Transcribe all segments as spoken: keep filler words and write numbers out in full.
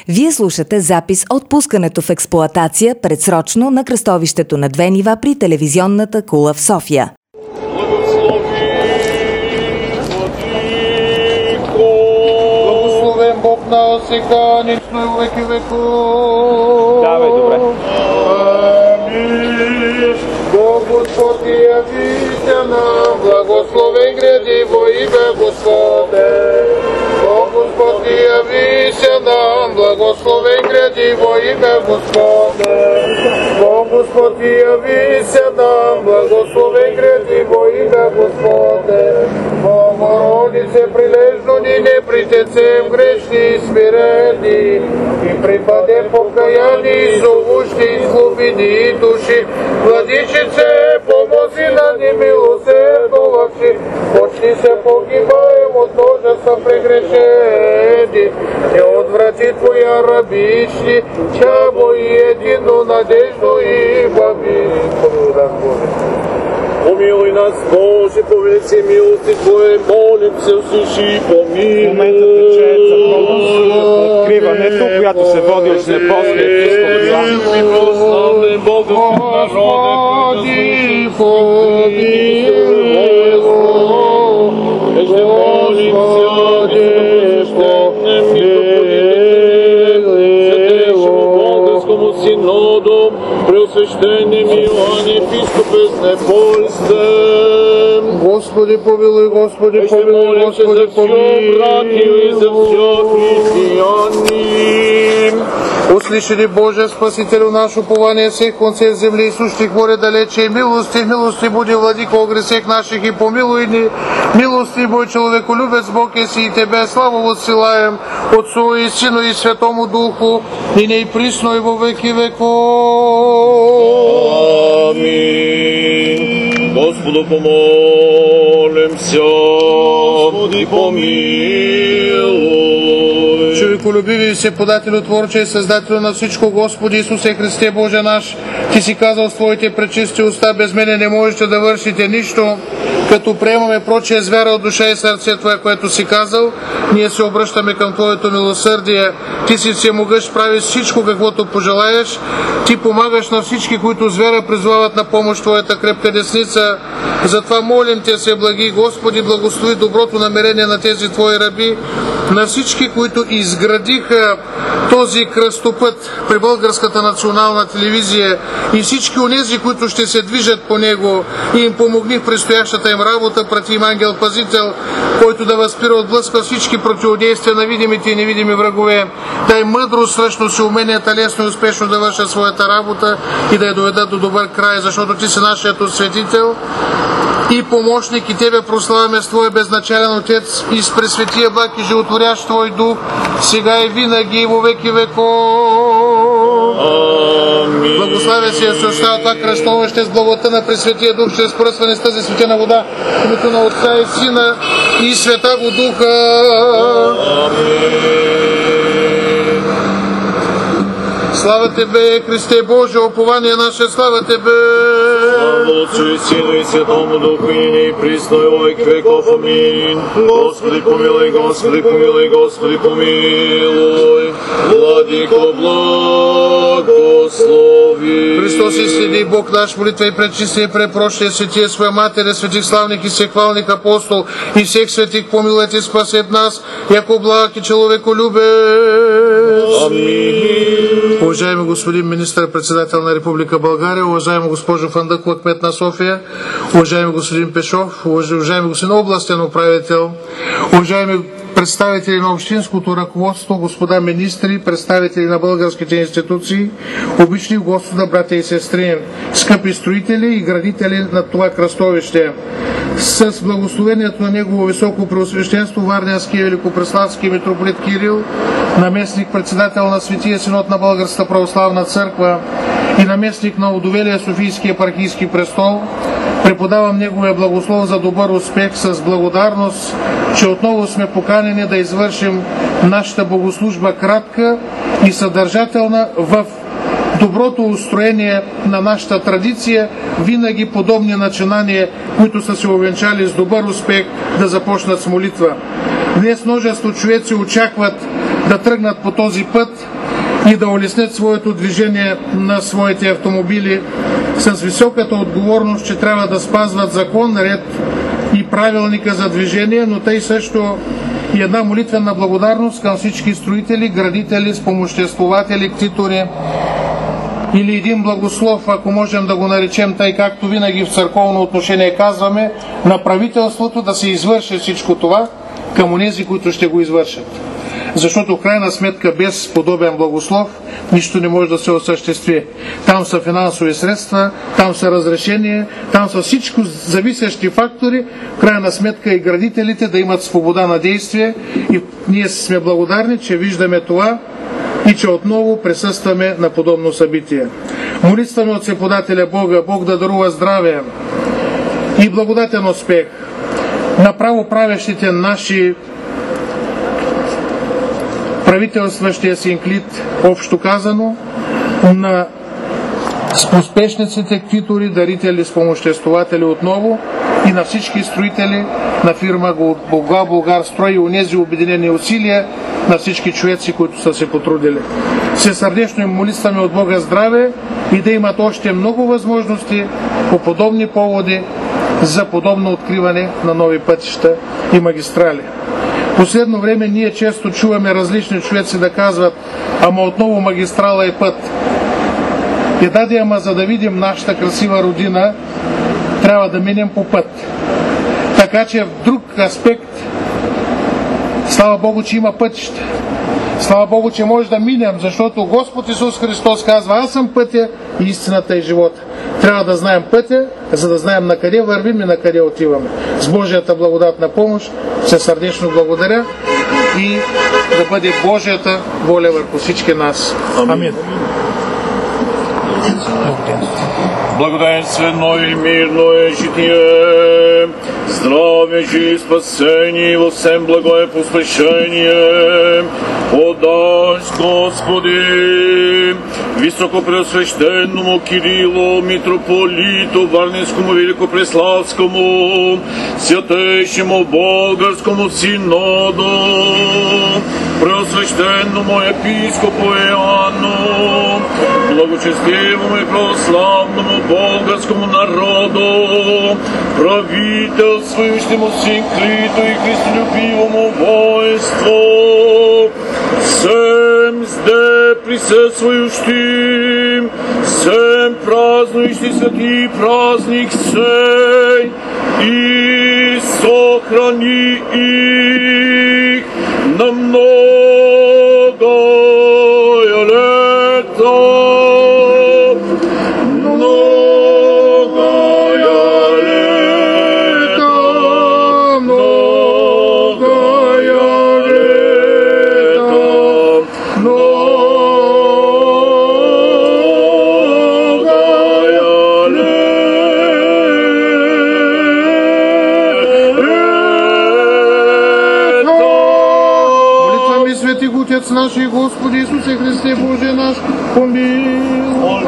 Вие слушате запис от пускането в експлоатация предсрочно на кръстовището на две нива при телевизионната кула в София. Благословен Бог на сега, нично и веки веков. Да, бе, добре. Амин. Бог Господи, явите нам, благословен гряди во име Господе. Бог Господи, яви се нам, благословен гряди во име Господе. Бог Господи, яви се нам, благословен гряди во име Господе. Богородице, прилежно ни не притецем грешни и смирени, и припадем покаяни, зовущи и слабини души. Владичице, помози на ни милосердувавши, почни се погибаем от ножа са прегрешени. Не отврати Твоя рабични, чабо и едино надежно и благо. Помилуй нас, Боже, по велици милости Твое, молим се, услыши и помилуй. В момента тече църковно откриването, която се води от Неполския епископ Иван. Благословен Бог, Господи, помилуй. Ежне молим се, Българскому синодом, преосвещенем Иоанн епископе с Непольстен. Господи, помилуй, Господи, помилуй, Господи, помилуй. Братью и за все християни. Услышали, Боже, Спасителю наш, упование всех концев земли и сущих море далече, и милости, милости буди, владико, о гресех наших, и помилуй ни. Милости, Бой, человеколюбец, Бог еси, и Тебе славу воссылаем, Отцу и Сыну и Святому Духу, и не и присно, и во веки веков. Аминь. Господу помолимся. Господи, помилуй. Човеколюбивий се подателю, творче и създателю на всичко, Господи Исусе Христе, Боже наш, Ти си казал в Твоите пречисти уста, без мене не можете да вършите нищо. Като приемаме прочие с вяра от душа и сърце Твое, което си казал, ние се обръщаме към Твоето милосърдие. Ти си всемогъщ, правиш всичко, каквото пожелаеш. Ти помагаш на всички, които с вяра призвават на помощ Твоята крепка десница. Затова молим Те се, благи Господи, благослови доброто намерение на тези Твои раби, на всички, които изградиха този кръстопът при Българската национална телевизия и всички онези, които ще се движат по него, и им помогни в предстоящата им работа. Прати им ангел-пазител, който да възпира от блъска всички противодействия на видимите и невидими врагове. Дай мъдрост, сръчност и уменията лесно и успешно да вършат своята работа и да я доведат до добър край, защото Ти си нашият осветител и помощник, и Тебе прославяме с Твой безначален Отец и с пресветия благ и животворящ Твой Дух, сега и винаги и во веки веков. Амин. Благославя се се остава това кръстовище с благодата на Пресветия Дух, чрез пръстване с тази светена вода, в името на Отца и Сина и Света го Духа. Амин. Слава Тебе, Христе Боже, упование наше, слава Тебе! Слава Отцу и Сину и Святому Духу, и присно и во веки веков. Амин. Господи помилуй, Господи помилуй, Господи помилуй. Владико благослови. Христос истини Бог наш, молитва и пречисти и препрощи светия своя Матеря, светих славних и всехвалних апостол и всех светих помилуйте и спасет нас, яко благ и човеколюбец. Амин. Уважаеми господин министър-председател на Република България, уважаема госпожо Фандъкова, кмет на София, уважаеми господин Пешов, уважаеми господин областен управител, уважаеми представители на общинското ръководство, господа министри, представители на българските институции, обични Господа, братя и сестри, скъпи строители и градители на това кръстовище. С благословението на Негово високо преосвещенство Варненски и Великопреславски митрополит Кирил, наместник председател на Светия Синод на Българската православна църква и наместник на удовелия Софийски епархийски престол, преподавам Неговия благослов за добър успех с благодарност, че отново сме поканени да извършим нашата богослужба кратка и съдържателна в доброто устроение на нашата традиция, винаги подобни начинания, които са се увенчали с добър успех, да започнат с молитва. Днес множество човеци очакват да тръгнат по този път и да улеснят своето движение на своите автомобили с високата отговорност, че трябва да спазват закон, ред и правилника за движение, но тъй също и една молитвена благодарност към всички строители, градители, спомоществователи, ктитори или един благослов, ако можем да го наречем, тъй както винаги в църковно отношение казваме, на правителството да се извърши всичко това към онези, които ще го извършат. Защото в крайна сметка без подобен благослов нищо не може да се осъществи. Там са финансови средства, там са разрешения, там са всичко зависещи фактори, в крайна сметка и градителите да имат свобода на действие, и ние сме благодарни, че виждаме това и че отново присъстваме на подобно събитие. Молитваме от Всеподателя Бога, Бог да дарува здраве и благодатен успех на правоправящите наши правителстващия синклит, общо казано, на успешниците, ктитори, дарители, спомоществователи отново и на всички строители на фирма Бога Българ строй и онези обединени усилия на всички човеци, които са се потрудили. Всесърдечно им молитваме от Бога здраве и да имат още много възможности по подобни поводи за подобно откриване на нови пътища и магистрали. Последно време ние често чуваме различни човеци да казват: ама отново магистрала е път. И даде, ама за да видим нашата красива родина, трябва да минем по път. Така че в друг аспект, слава Богу, че има пътища. Слава Богу, че може да минем, защото Господ Исус Христос казва: аз съм пътя, истината и живота. Трябва да знаем пътя, за да знаем на къде вървим и на къде отиваме. С Божията благодатна помощ се сърдечно благодаря и да бъде Божията воля върху всички нас. Амин. Благоденствено и мирно е житие, здраве и спасение, во всем благое посвящение. Подаш, Господи, високопреосвященному Кирилу, митрополиту Варненскому Великопреславскому, святейшему Българскому синоду, преосвященному епископу Иоанну, благочестивому и православному българскому народу, правителствующему синклиту и христолюбивому воинству, всем зде присъствующим, всем празднующий святый празник сей, и сохрани их на многое лето. Отец наш и Господи Исусе Христе, Боже наш, помилуй.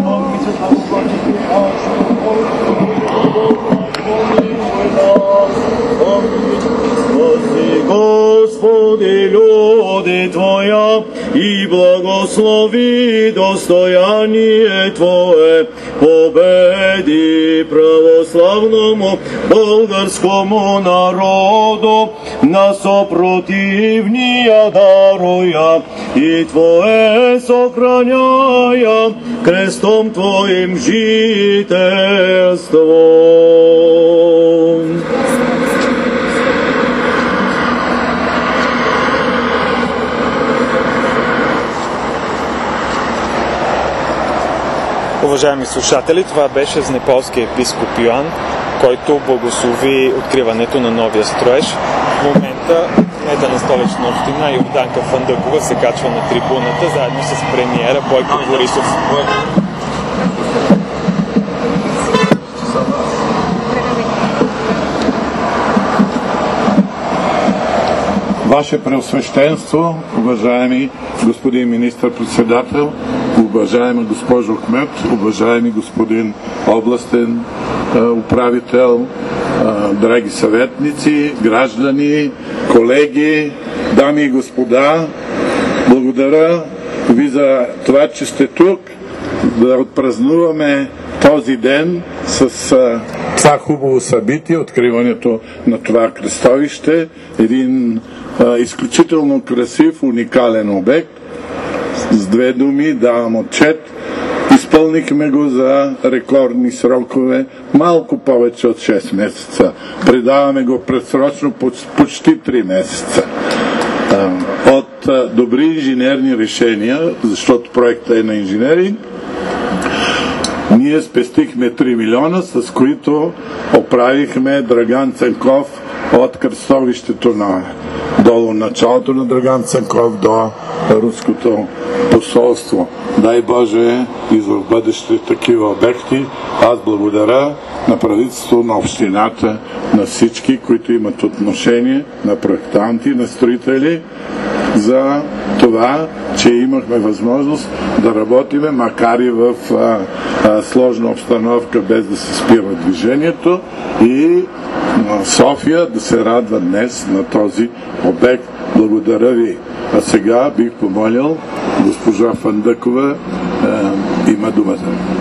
Господи, люди Твоя, и благослови достояние Твое, победи православному българскому народу, на сопротивния даруя, и Твое сохраняя крестом Твоим жительство. Уважаеми слушатели, това беше знеполския епископ Йоан, който благослови откриването на новия строеж. В момента кмета на Столична община Йорданка Фандъкова се качва на трибуната заедно с премиера Бойко Борисов. Ваше Преосвещенство, уважаеми господин министър-председател, уважаема госпожо кмет, уважаеми господин областен а, управител, а, драги съветници, граждани, колеги, дами и господа, Благодаря ви за това, че сте тук, да отпразнуваме този ден с а, това хубаво събитие, откриването на това кръстовище. Един а, изключително красив, уникален обект. С две думи давам отчет. Изпълнихме го за рекордни срокове, малко повече от шест месеца. Предаваме го предсрочно почти три месеца. От добри инженерни решения, защото проектът е на инженеринг, ние спестихме три милиона, с които оправихме Драган Цанков от кръстовището на долу началото на Драган Цанков до руското посолство. Дай Боже и за в бъдеще такива обекти. Аз благодаря на правителството, на общината, на всички, които имат отношение, на проектанти, на строители, за това, че имахме възможност да работиме, макар и в а, а, сложна обстановка, без да се спира движението, и а, София да се радва днес на този обект. Благодаря ви. А сега бих помолил госпожа Фандъкова, а, има думата.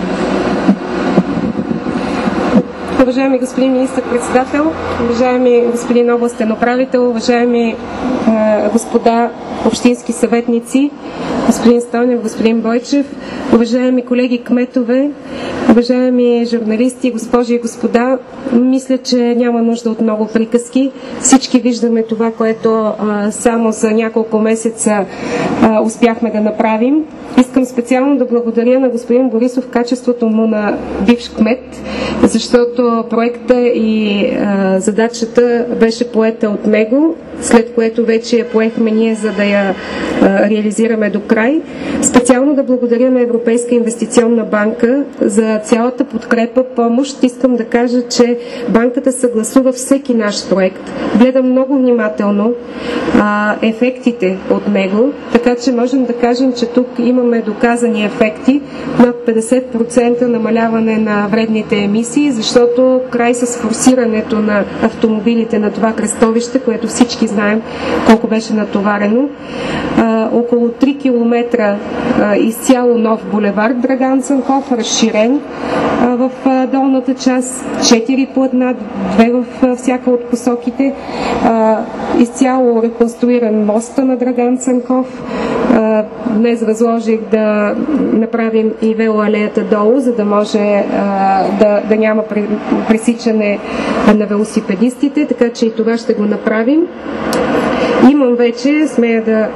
Уважаеми господин министър-председател, уважаеми господин областен управител, уважаеми е, господа общински съветници, господин Стойнев, господин Бойчев, уважаеми колеги кметове, уважаеми журналисти, госпожи и господа, мисля, че няма нужда от много приказки. Всички виждаме това, което а, само за няколко месеца а, успяхме да направим. Искам специално да благодаря на господин Борисов в качеството му на бивш кмет, защото проекта и а, задачата беше поета от него, след което вече я поехме ние, за да я а, реализираме до край. Специално да благодаря на Европейска инвестиционна банка за цялата подкрепа, помощ. Искам да кажа, че банката съгласува всеки наш проект. Гледа много внимателно а, ефектите от него, така че можем да кажем, че тук имаме доказани ефекти, над петдесет процента намаляване на вредните емисии, защото край с форсирането на автомобилите на това кръстовище, което всички знаем колко беше натоварено. А, около три километра а, изцяло нов булевард Драган Цанков, разширен а, в а, долната част, четири платна, две в а, всяка от посоките, а, изцяло реконструиран моста на Драган Цанков. А, днес възложих да направим и велоалеята долу, за да може а, да, да няма пресичане на велосипедистите, така че и това ще го направим. Имам вече, смея да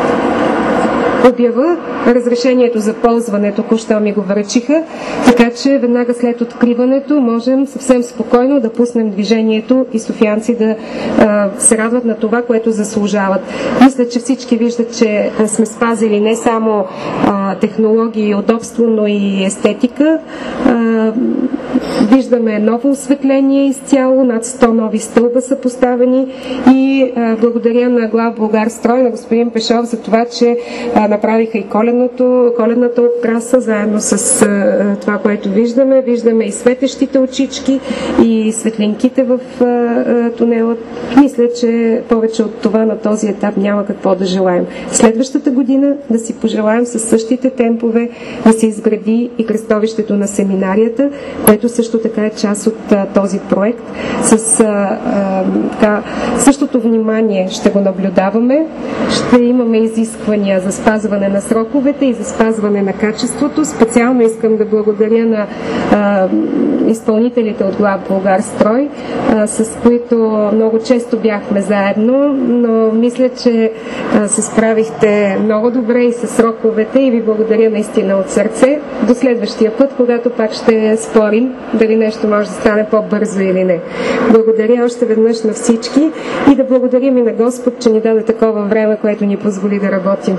обява разрешението за ползване, току-що ми го връчиха, така че веднага след откриването можем съвсем спокойно да пуснем движението и софиянци да а, се радват на това, което заслужават. Мисля, че всички виждат, че а, сме спазили не само а, технологии и удобство, но и естетика. А, виждаме ново осветление изцяло, над сто нови стълба са поставени и а, благодаря на Главбулгарстрой, на господин Пешов за това, че а, направиха и коленото, колената украса, заедно с а, това, което виждаме. Виждаме и светещите очички, и светлинките в а, а, тунела. Мисля, че повече от това на този етап няма какво да желаем. Следващата година да си пожелаем със същите темпове да се изгради и кръстовището на семинарията, което също така е част от а, този проект. С а, а, така, същото внимание ще го наблюдаваме. Ще имаме изисквания за спазване на сроковете и за спазване на качеството. Специално искам да благодаря на а, изпълнителите от Главбулгарстрой, а, с които много често бяхме заедно, но мисля, че а, се справихте много добре и с сроковете и ви благодаря наистина от сърце. До следващия път, когато пак ще спорим дали нещо може да стане по-бързо или не. Благодаря още веднъж на всички и да благодарим и на Господ, че ни даде такова време, което ни позволи да работим.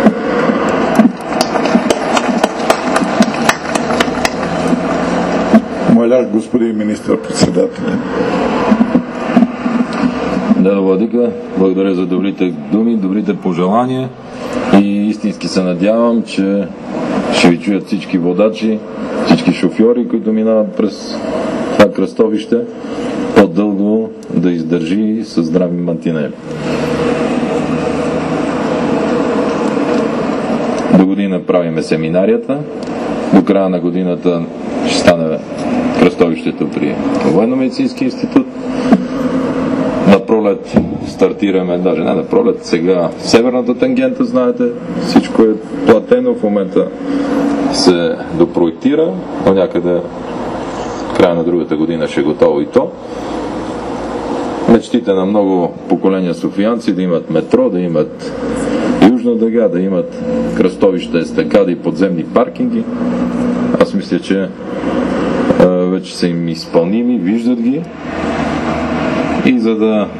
Моля, господин министър-председател. Да, Владика, благодаря за добрите думи, добрите пожелания и истински се надявам, че ще ви чуят всички водачи, всички шофьори, които минават през това кръстовище, по-дълго да издържи с здрави мантинели. До година правиме семинарията. До края на годината ще стане кръстовището при Военно-медицински институт. На пролет стартираме, даже не на пролет, сега северната тангента, знаете, всичко е платено, в момента се допроектира, но някъде края на другата година ще е готово и то. Мечтите на много поколения софиянци да имат метро, да имат южна дъга, да имат кръстовища, естакади и подземни паркинги. Аз мисля, че а, вече са им изпълними, виждат ги. И за да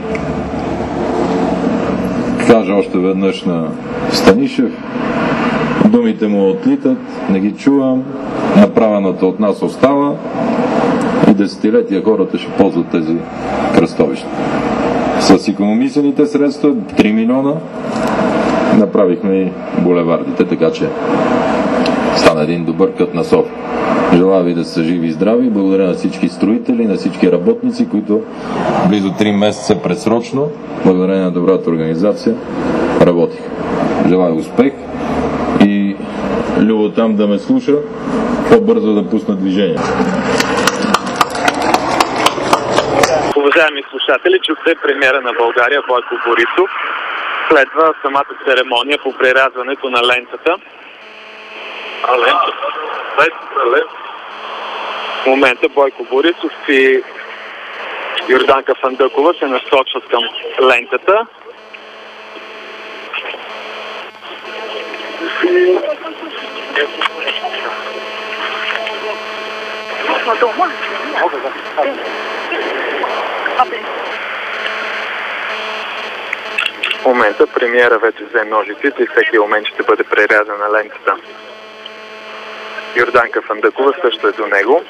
кажа още веднъж на Станишев, думите му отлитат, не ги чувам, направеното от нас остава и десетилетия хората ще ползват тези кръстовища. С икономисаните средства, три милиона, направихме и булевардите, така че стана един добър кът на София. Желая ви да са живи и здрави. Благодаря на всички строители, на всички работници, които близо три месеца предсрочно, благодарение на добрата организация, работих. Желая успех и Любо там да ме слуша, по-бързо да пусна движение. Уважаеми слушатели, чухте премиера на България Бойко Борисов. Следва самата церемония по прерязването на лентата. А лентата? В момента Бойко Борисов и Йорданка Фандъкова се насочват към лентата. В момента премиера вече взе ножиците и всеки момент ще бъде прерязана лентата. Йорданка Фандъкова също е до него.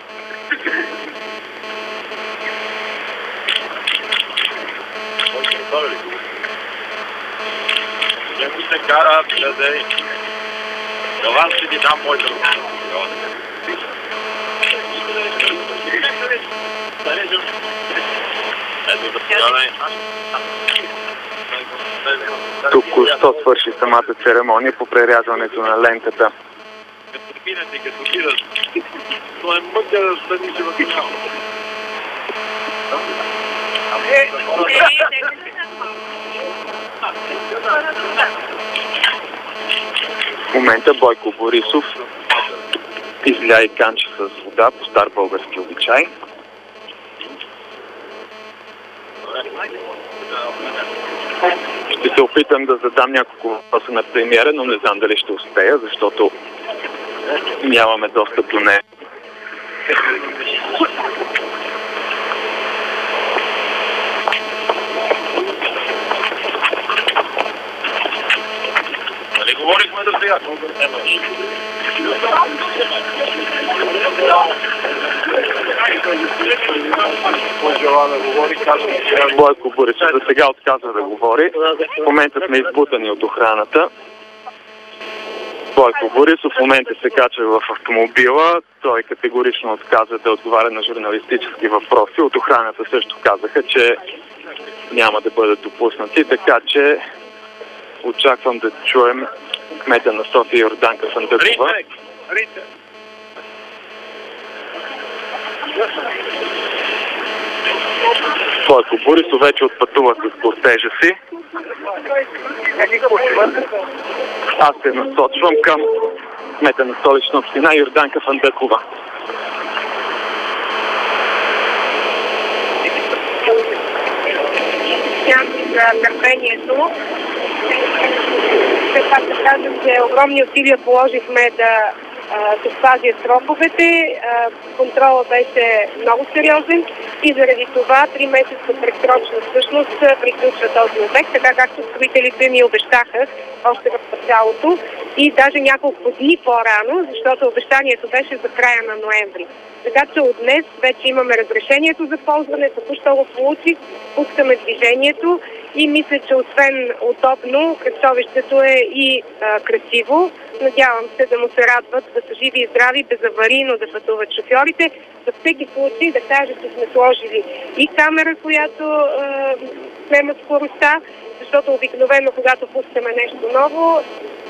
Някой се кара, гледай. Галан ще ти дам моята рука. Току-що свърши самата церемония по прерязването на лентата. Като минете, като видят, то е мъка да стани си в канал. В момента Бойко Борисов изля и канче с вода по стар български обичай. Ще се опитам да задам няколко въпроса на премиера, но не знам дали ще успея, защото нямаме достъп до нея. Нали говорихме да сега? Бойко Борисов за сега отказва да говори. В момента сме избутани от охраната. Бойко Борисов в момента се качва в автомобила. Той категорично отказва да отговаря на журналистически въпроси. От охраната също казаха, че няма да бъдат допуснати, така че очаквам да чуем кмета на София Йорданка Фандъкова. Бойко Борисов вече отпътува с кортежа си. Аз се насочвам към кмета на Столична община Йорданка Фандъкова. За търпението. Все пак да кажем, че огромни усилия положихме да се спазят сроковете. Контролът беше много сериозен и заради това три месеца предсрочно всъщност приключва този обект, така както строителите ми обещаха още в началото и даже няколко дни по-рано, защото обещанието беше за края на ноември. Така че от днес вече имаме разрешението за ползване, току-що го получих, пускаме движението и мисля, че освен удобно, кръстовището е и а, красиво. Надявам се да му се радват, да са живи и здрави, безаварийно да пътуват шофьорите. За всеки случай да кажа, че сме сложили и камера, която а, снема скоростта, защото обикновено, когато пускаме нещо ново,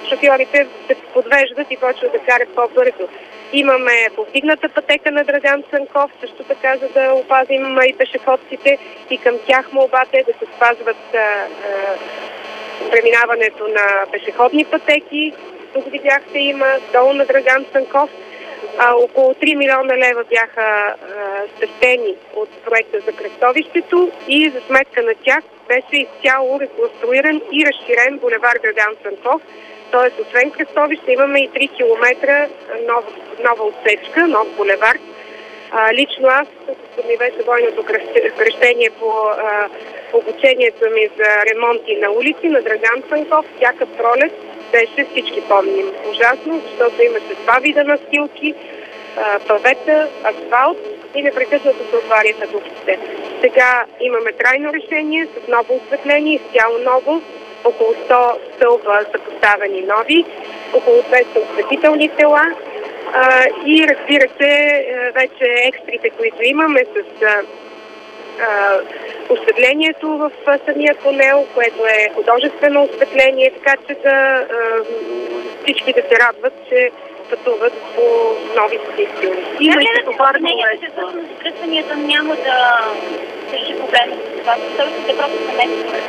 шофьорите се подвеждат и почват да карат по-бързо. Имаме повдигната пътека на Драган Цанков, също така, за да опазим и пешеходците, и към тях молбата е да се спазват а, а, преминаването на пешеходни пътеки. Тук видяхте, има долу на Драган Цанков. А, около три милиона лева бяха а, спестени от проекта за кръстовището и за сметка на тях беше изцяло реконструиран и разширен булевар Драган Цанков. Тоест, освен кръстовище, имаме и три километра нова, нова отсечка, нов булевар. А, лично аз, като ми беше двойното кръщение по а, обучението ми за ремонти на улици на Драган Цанков, всяка пролет беше, всички помним, ужасно, защото имаше два вида настилки, а, павета, асфалт и непрекъснато се отваряха дупките. Сега имаме трайно решение с ново осветление, изцяло ново. Около сто стълба са поставени нови, около двеста осветителни тела а, и разбира се, вече екстрите, които имаме с а, а, осветлението в самия тунел, което е художествено осветление, така че да а, всички да се радват, че пътуват по нови стихи. Има и сътоварно че всъщност кръстванията няма да реши проблема с това, защото просто са месеци.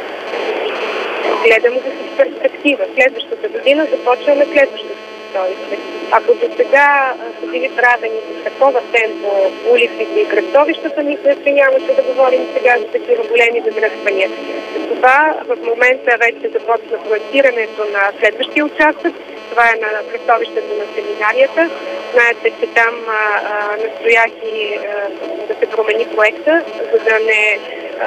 Гледам го с перспектива. Следващата година започваме следващата кръстовище. Ако до сега са били правени с такова темпо улиците и кръстовищата, мисля, че нямаше да говорим сега за такива големи задръствания. Това в момента вече започна проектирането на следващия участък. Това е на кръстовището на семинарията. Знаете, че там а, а, настоях и а, да се промени проекта, за да не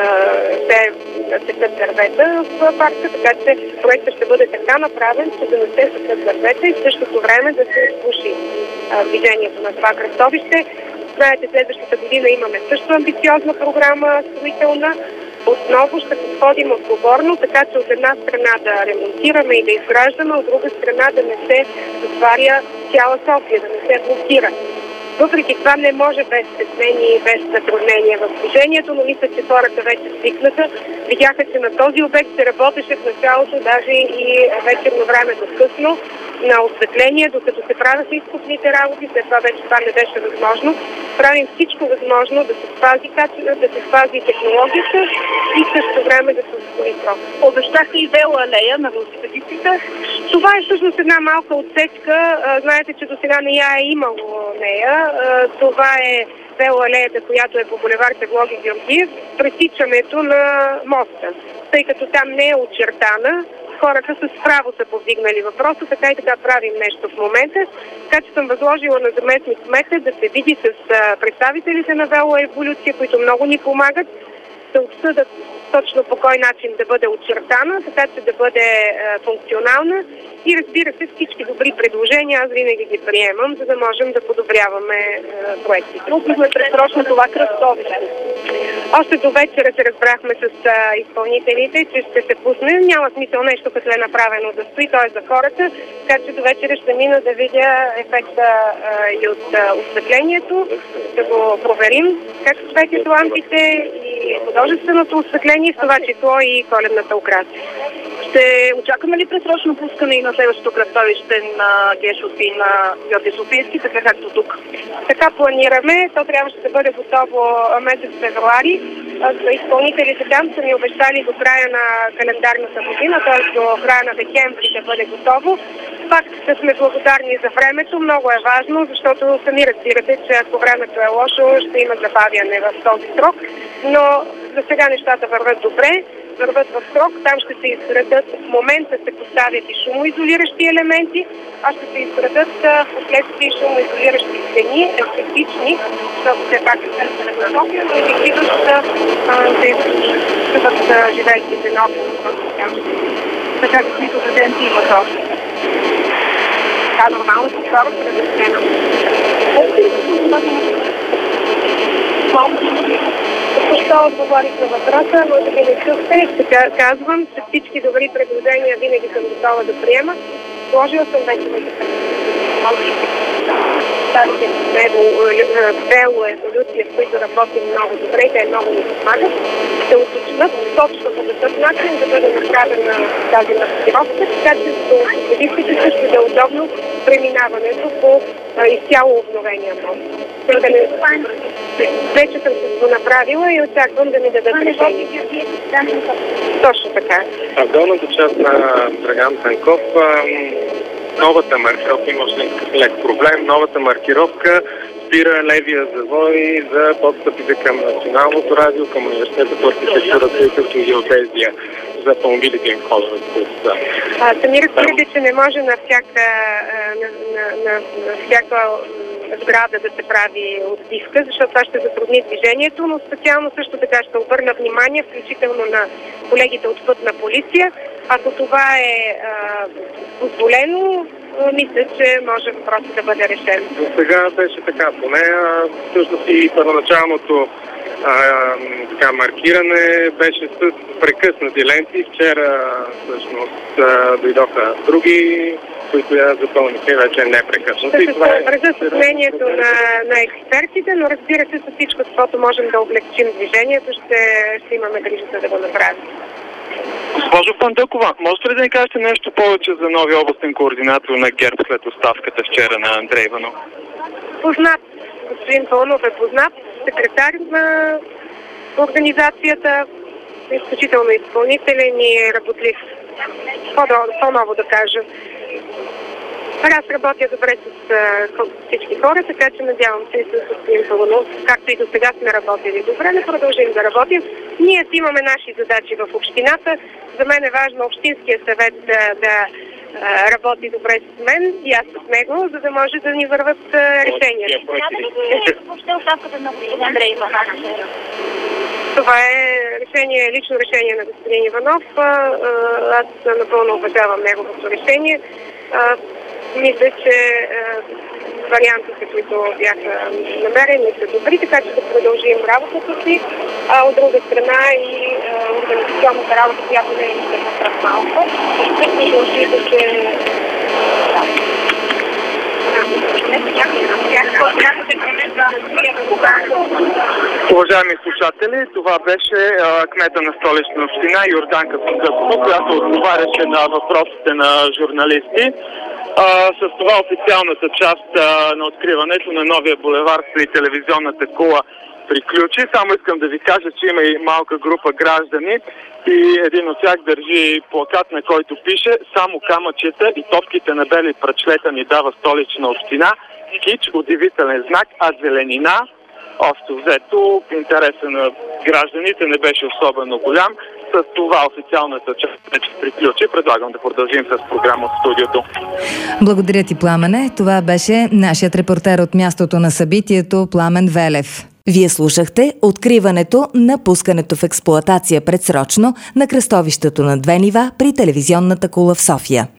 се секат дървета в парка, така че проектът ще бъде така направен, че да не се секат дървета и в същото време да се изпуши движението на това кръстовище. Знаете, следващата година имаме също амбициозна програма строителна. Отново ще подходим отговорно, така че от една страна да ремонтираме и да изграждаме, от друга страна да не се затваря цяла София, да не се блокира. Въпреки това не може без стеснение и без затруднение в движението, но мисля, че хората вече свикнаха. Видяха, че на този обект се работеше в началото, даже и вечерно време до късно, на осветление, докато се правяха изкупните работи, след това вече това не беше възможно. Правим всичко възможно да се спази качеството, да се спази технологията и също време да се ускори срок. Обещаха и велоалея на велосипедистите. Това е всъщност една малка отсечка. Знаете, че до сега не я е имало нея. Това е велоалеята, която е по булевар Теглоги Георгиев, пресичането на моста, тъй като там не е очертана. Хората с право са повдигнали въпроса, така и така правим нещо в момента. Така че съм възложила на заместник кмета да се види с представителите на велоеволюция, които много ни помагат, да обсъдат точно по кой начин да бъде очертана, така че да бъде е, функционална и разбира се всички добри предложения аз винаги ги приемам, за да можем да подобряваме е, проектите. Трудно е предсрочно това кръстовище. Още до вечера се разбрахме с а, изпълнителите, че ще се пусне. Няма смисъл нещо, като е направено да стои, т.е. за хората, така че до вечера ще мина да видя ефекта а, и от а, осветлението, да го проверим как светят лампите и художественото осветление, в това число и коледната украса. Ще очакваме ли пресрочно пускане и на следващото кръстовище на Гешов и на Георги Софийски, така както тук? Така планираме. То трябваше да бъде готово месец февруари. Изпълнителите там са ни обещали до края на календарната година, т.е. до края на декември да бъде готово. Пак да сме благодарни за времето. Много е важно, защото сами разбирате, че ако времето е лошо, ще има забавяне в този срок. Но за сега нещата върват добре. Върват в срок, там ще се изградат, в момента се поставят и шумоизолиращи елементи, а ще се изградат в последствие шумоизолиращи стени, естетични, защото все пак е центъра на София, но ефективно ще изградат живеещите на около. Така каквито студенти имат още. Така, нормално си това разпределено. Защо отговорих на въпроса, но да ви не чухте, ще казвам, че всички добри предложения винаги съм готова да приема. Сложила съм вече на Старите Бело, Еволюция, с които работим много добре, те много ни помагат, ще уточнят точно по такъв начин да бъде направена тази маркировка, така че за автомобилистите също да е удобно преминаването по а, изцяло обновения мост. Вече съм се го направила и очаквам да ми дадат решение. Точно така. А в долната част на Драган Пенков новата маркировка, имаше лек проблем, новата маркировка спира левия завой за подстъпите към Националното радио, към Университета по архитектура, строителство и геодезия за автомобилите им ходове. Сами разбирате, че не може на всяка, на, на, на, на всяка сграда да се прави отбивка, защото това ще затрудни движението, но специално също така ще обърна внимание, включително на колегите от Пътна полиция. Ако това е а, позволено, мисля, че може въпросът да бъде решен. До сега беше така, поне всъщност и първоначалното а, така, маркиране беше с прекъснати ленти. Вчера всъщност а, дойдоха други, които я запълниха и вече не прекъснато. Ще се съобразя с мнението на, на експертите, но разбира се, с всичко, защото можем да облегчим движението, ще, ще имаме грижата да го направим. Госпожо Фандъкова, можете ли да ни кажете нещо повече за новия областен координатор на ГЕРБ след оставката вчера на Андрей Иванов? Познат. Господин Пълнов е познат, секретар на организацията, изключително изпълнителен и работлив. По-ново да кажа. Аз работя добре с uh, всички хора, така че надявам се и с господин Пълнов, както и до сега сме работили добре, да продължим да работим. Ние си имаме наши задачи в общината. За мен е важно Общинския съвет да, да uh, работи добре с мен и аз с него, за да може да ни върват uh, решенията. Въобще оставката на господин Андрей Иванов. Това е решение, лично решение на господин Иванов. Аз напълно уважавам неговото решение. Мисля, че е, вариантите, които бяха намерени, са добри, така че да продължим работата си. А от друга страна и е, организационната работа, която не е никаква малко, ще продължи да се... Уважаеми слушатели, това беше а, кмета на Столична община Йорданка Фандъкова, която отговаряше на въпросите на журналисти. А, с това официалната част а, на откриването на новия булевар при телевизионната кула приключи. Само искам да ви кажа, че има и малка група граждани и един от тях държи плакат, на който пише: "Само камъчета и топките на бели пръчлета ни дава Столична община. Кич, удивителен знак, а зеленина." Общо взето, интереса на гражданите не беше особено голям. С това официалната част вече приключи. Предлагам да продължим с програма от студиото. Благодаря ти, Пламене. Това беше нашият репортер от мястото на събитието Пламен Велев. Вие слушахте откриването на пускането в експлоатация предсрочно на кръстовището на две нива при телевизионната кула в София.